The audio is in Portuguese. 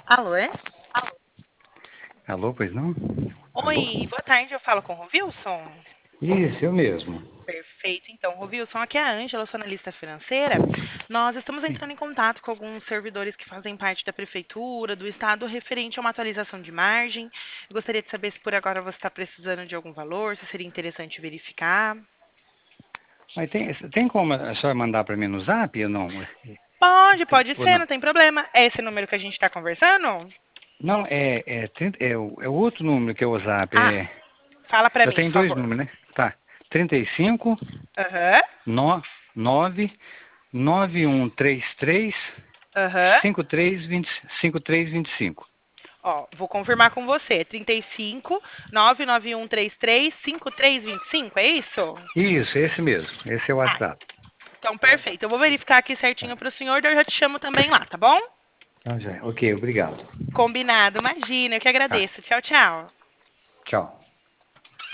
Alô, é? Alô, pois não? Alô? Oi, boa tarde, eu falo com o Rovilson? Isso, eu mesmo. Perfeito, então, Rovilson, aqui é a Ângela, eu sou analista financeira. Nós estamos Sim. entrando em contato com alguns servidores que fazem parte da prefeitura, do estado, referente a uma atualização de margem. Eu gostaria de saber se por agora você está precisando de algum valor, se seria interessante verificar. Mas tem como a senhora mandar para mim no zap ou não? Pode Ou ser, não? não tem problema. É esse número que a gente está conversando? Não, é o outro número que é o zap. Ah, fala para Eu mim, por tenho dois favor. números, né? Tá. 35 Aham, 9 9133 aham. 5325. Ó, vou confirmar com você. 35 99133 5325, é isso? Isso, esse mesmo. Esse é o Ah, WhatsApp. então perfeito. Eu vou verificar aqui certinho para o senhor, daí eu já te chamo também lá, tá bom? Então já. Ok, obrigado. Combinado, imagina, eu que Tá. agradeço. Tchau, tchau. Tchau.